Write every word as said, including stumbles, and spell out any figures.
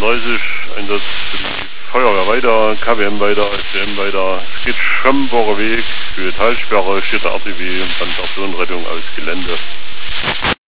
dreißig, Einsatz für die Feuerwehr weiter, K W M weiter, S D M weiter. Es geht Schömbacher Weg, für Talsperre steht der R T W und dann Personenrettung aus Gelände.